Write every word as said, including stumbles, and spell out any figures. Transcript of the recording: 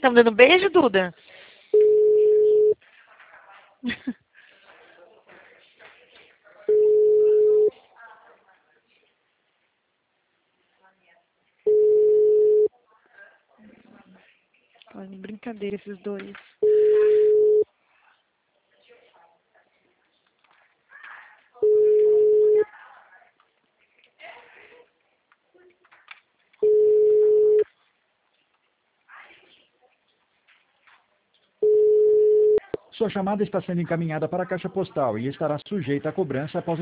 Tá me dando beijo, Duda? Olha, brincadeira esses dois. Sua chamada está sendo encaminhada para a caixa postal e estará sujeita a cobrança após